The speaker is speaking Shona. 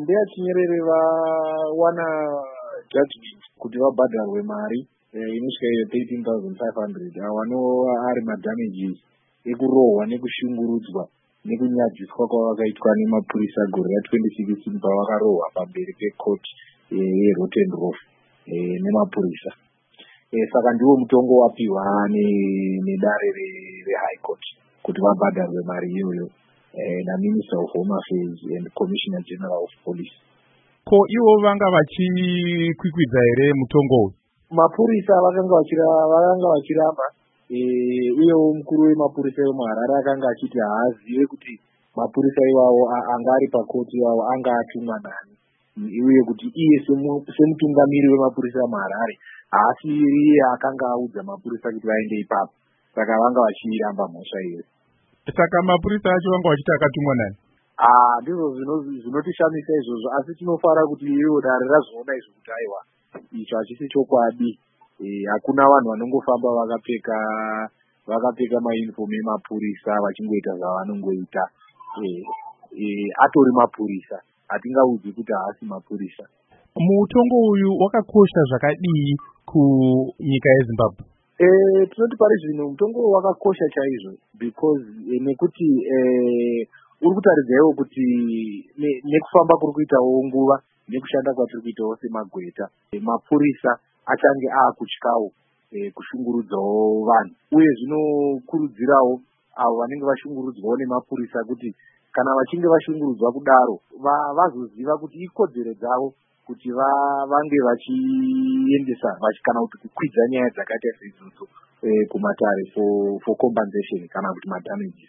ndeyachinyerere vawana judgment kuti vabhadharwe mari inosvika iyo 13,500 avo anova ari madamages ekurohwa nekushungurudzwa nekunyadziswa kwavakaitwa nemapurisa gore ra2016 pavakarohwa pamberi pekoti yeRotterdam nemapurisa. Saka ndiwo mutongo wapiwa nedare rehigh court kuti vabhadharwe mari iyoyo naMinister of Home Affairs and Commissioner General of Police. Ko ivo vanga vachikwikwidza here mutongo uyu? Mapurisa vakanga vachiramba uyewo mukuru wemapurisa emuHarare akanga achiti haazive kuti mapurisa iwawo anga ari pakoti iwawo anga atumwa nani, uye kuti iye semutungamiri wemapurisa emuHarare haasi iye akanga audza mapurisa kuti vaende ipapo. Saka vanga vachiramba mhosva iyo. Saka mapurisa acho vanga vachiti akatumwa nani? Ndizvo zvinotishamisa izvozvo, asi tinofara kuti iro dare razvoona izvo kuti aiwa icho hachisi chokwadi. Hakuna vanhu vanongofamba vakapfeka mauniform emapurisa vachingoita zvavanongoita. Atori mapurisa, hatingaudzi kuti haasi mapurisa. Mutongo uyu wakakosha zvakadii kunyika yeZimbabwe? Tinoti pari zvino mutongo wakakosha chaizvo because nekuti uri kutaridzaiwo kuti nekufamba kuri kuitawo nguva nekushanda kwatiri kuitawo semagweta, mapurisa achange aakutyawo kushungurudzawo vanhu, uye zvinokurudzirawo avo vanenge vashungurudzwawo nemapurisa kuti kana vachinge vashungurudzwa kudaro vazoziva kuti ikodzero dzavo kuti vange vachiendesa kana kuti kukwidza nyaya dzakaita seidzodzo kumatare for compensation kana kuti madamages.